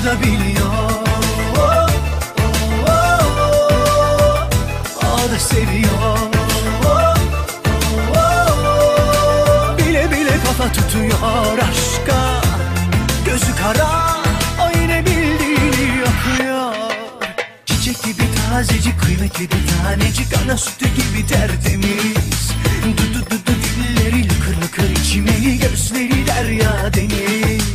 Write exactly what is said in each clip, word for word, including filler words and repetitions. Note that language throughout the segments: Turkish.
da biliyor, o da seviyor. Bile bile kafa tutuyor aşka, gözü kara, o yine bildiğini yapıyor. Çiçek gibi tazecik, kıymetli bir tanecik, ana sütü gibi tertemiz. Dudu dudu dilleri lıkır lıkır içimeli, gözleri derya deniz.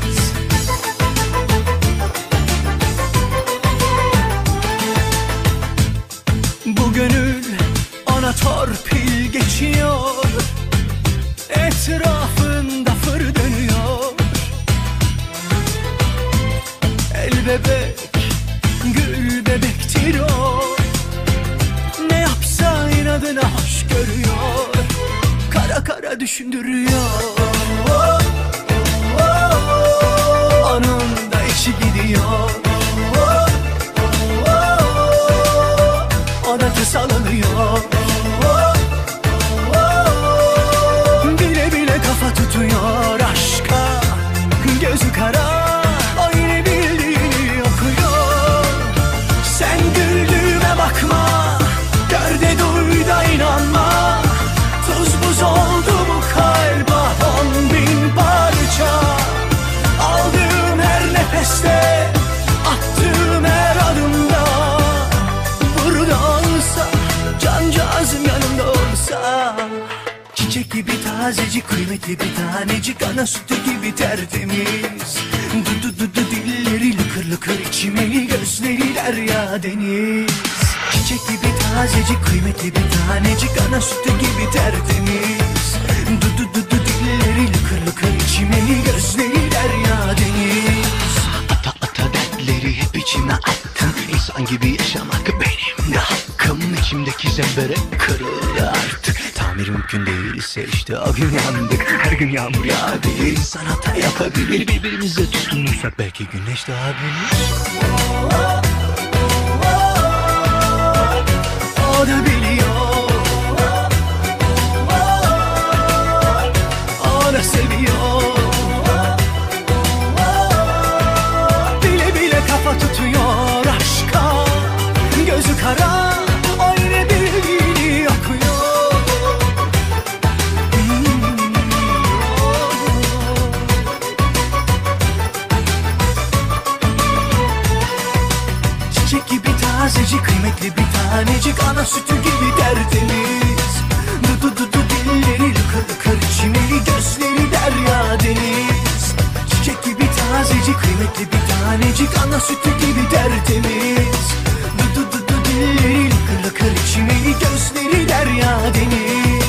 Bu gönül ona torpil geçiyor, etrafında fır dönüyor. El bebek, gül bebektir o, ne yapsa inadına hoş görüyor, kara kara düşündürüyor. Onun da içi gidiyor, o da tasalanıyor. Bile bile kafa tutuyor aşka, gözü kara, o yine bildiğini okuyor. Sen güldüğüme bakma, gör de duy da inanma. Tuz buz oldu bu kalba on bin parça. Aldığım her nefeste, attığım her adımda, burada olsa, cancağızım yanımda olsa. Çiçek gibi tazecik, kıymetli bir tanecik, ana sütü gibi tertemiz. Dudu dudu dilleri lıkır lıkır içimeli, gözleri derya deniz. Çiçek gibi tazecik, kıymetli bir tanecik, ana sütü gibi tertemiz. Dudu dudu dilleri lıkır lıkır içimeli, gözleri derya deniz. Ata ata dertleri hep içime attım, İnsan gibi yaşamak benim de hakkım. İçimdeki zembere kırıldı artık, tamir mümkün değilse işte o gün yandık. Her gün yağmur yağabilir, insan hata yapabilir, birbirimize tutunursak belki güneş doğabilir. O da biliyor, o da seviyor. Bile bile kafa tutuyor aşka, gözü kara, o yine bildiğini okuyor. Çiçek gibi tazecik, kıymetli bir tanecik, ana sütü gibi tertemiz. Dudu dudu dilleri lıkır lıkır içimeli, gözleri derya deniz. Çiçek gibi tazecik, kıymetli bir tanecik, ana sütü gibi tertemiz. Dudu dudu dilleri lıkır lıkır içimeli, gözleri derya deniz.